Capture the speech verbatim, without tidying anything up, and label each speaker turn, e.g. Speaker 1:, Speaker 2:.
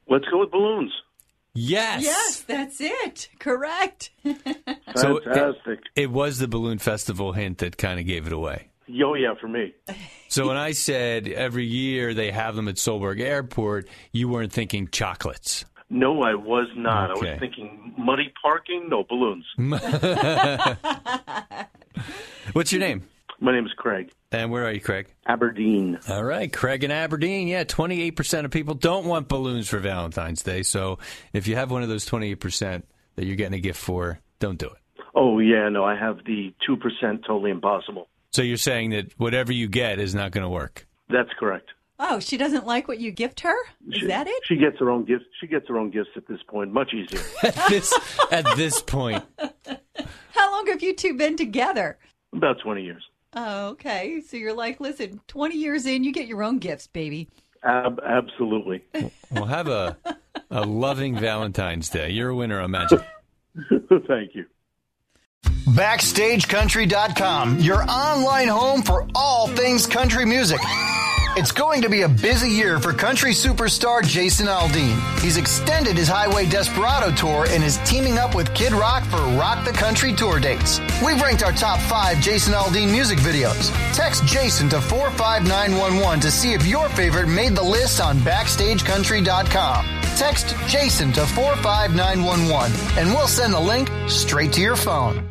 Speaker 1: Let's go with balloons.
Speaker 2: Yes.
Speaker 3: Yes, that's it. Correct.
Speaker 2: So
Speaker 1: Fantastic.
Speaker 2: it, it was the Balloon Festival hint that kind of gave it away.
Speaker 1: Yo, yeah, for me.
Speaker 2: So when I said every year they have them at Solberg Airport, you weren't thinking chocolates.
Speaker 1: No, I was not.
Speaker 2: Okay.
Speaker 1: I was thinking muddy parking, no balloons.
Speaker 2: What's your name?
Speaker 1: My name is Craig.
Speaker 2: And where are you, Craig?
Speaker 1: Aberdeen.
Speaker 2: All right, Craig in Aberdeen. Yeah, twenty-eight percent of people don't want balloons for Valentine's Day. So if you have one of those twenty-eight percent that you're getting a gift for, don't do it.
Speaker 1: Oh, yeah, no, I have the two percent totally impossible.
Speaker 2: So you're saying that whatever you get is not going to work.
Speaker 1: That's correct.
Speaker 3: Oh, she doesn't like what you gift her? Is
Speaker 1: she,
Speaker 3: that it?
Speaker 1: She gets her own gifts. She gets her own gifts at this point. Much easier.
Speaker 2: At this, at this point.
Speaker 3: How long have you two been together?
Speaker 1: About twenty years.
Speaker 3: Oh, okay. So you're like, listen, twenty years in, you get your own gifts, baby.
Speaker 1: Ab- absolutely.
Speaker 2: Well, have a, a loving Valentine's Day. You're a winner, imagine.
Speaker 1: Thank you.
Speaker 4: Backstage Country dot com, your online home for all things country music. It's going to be a busy year for country superstar Jason Aldean. He's extended his Highway Desperado tour and is teaming up with Kid Rock for Rock the Country tour dates. We've ranked our top five Jason Aldean music videos. Text Jason to four five nine one one to see if your favorite made the list on Backstage Country dot com. Text Jason to four five nine one one and we'll send the link straight to your phone.